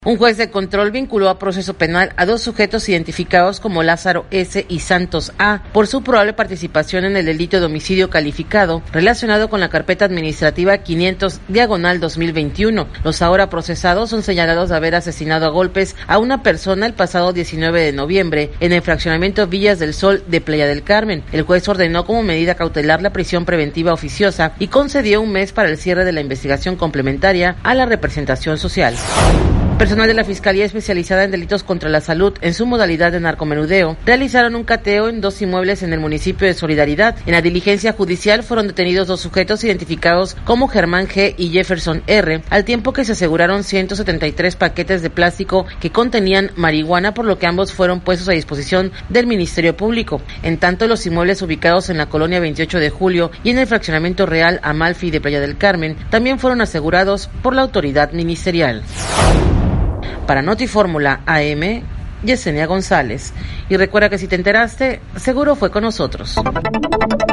Un juez de control vinculó a proceso penal a dos sujetos identificados como Lázaro S. y Santos A. por su probable participación en el delito de homicidio calificado relacionado con la carpeta administrativa 500/2021. Los ahora procesados son señalados de haber asesinado a golpes a una persona el pasado 19 de noviembre en el fraccionamiento Villas del Sol de Playa del Carmen. El juez ordenó como medida cautelar la prisión preventiva oficiosa y concedió un mes para el cierre de la investigación complementaria a la representación social. Personal de la Fiscalía Especializada en Delitos contra la Salud, en su modalidad de narcomenudeo, realizaron un cateo en dos inmuebles en el municipio de Solidaridad. En la diligencia judicial fueron detenidos dos sujetos identificados como Germán G. y Jefferson R., al tiempo que se aseguraron 173 paquetes de plástico que contenían marihuana, por lo que ambos fueron puestos a disposición del Ministerio Público. En tanto, los inmuebles ubicados en la colonia 28 de Julio y en el fraccionamiento Real Amalfi de Playa del Carmen también fueron asegurados por la autoridad ministerial. Para Notifórmula AM, Yesenia González. Y recuerda que si te enteraste, seguro fue con nosotros.